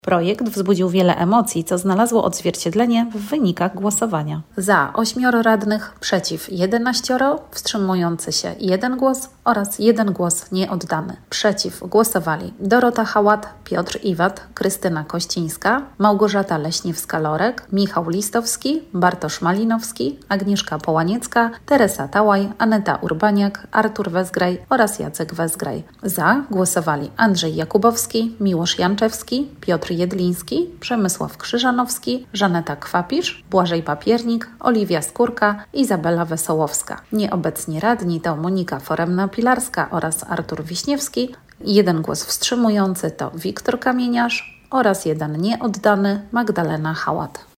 Projekt wzbudził wiele emocji, co znalazło odzwierciedlenie w wynikach głosowania. Za 8 radnych, przeciw 11, wstrzymujący się 1 głos oraz 1 głos nieoddany. Przeciw głosowali Dorota Hałat, Piotr Iwat, Krystyna Kościńska, Małgorzata Leśniewska-Lorek, Michał Listowski, Bartosz Malinowski, Agnieszka Połaniecka, Teresa Tałaj, Aneta Urbaniak, Artur Wezgraj oraz Jacek Wezgraj. Za głosowali Andrzej Jakubowski, Miłosz Janczewski, Piotr Jedliński, Przemysław Krzyżanowski, Żaneta Kwapisz, Błażej Papiernik, Oliwia Skórka, Izabela Wesołowska. Nieobecni radni to Monika Foremna-Pilarska oraz Artur Wiśniewski. 1 głos wstrzymujący to Wiktor Kamieniarz oraz 1 nieoddany Magdalena Hałat.